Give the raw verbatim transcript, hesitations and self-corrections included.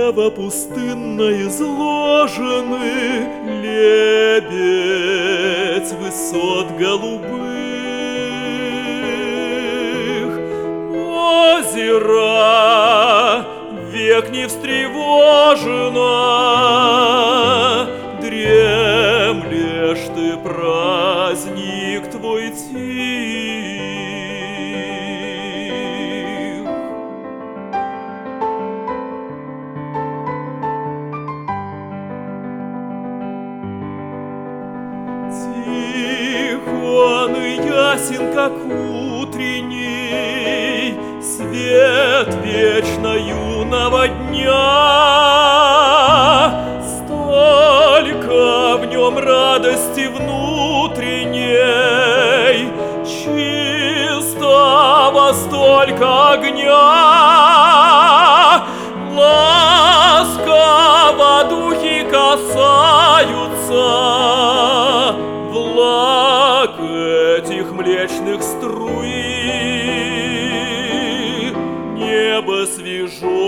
древо пустынно изложены, лебедь высот голубых. Озеро век не встревожено, дремлешь ты, праздник твой тих. Тих он и ясен, как утренний свет вечно юного дня. Столько в нем радости внутренней, чистого столько огня. Ласково духи касаются влаг этих млечных струй. Небо свежо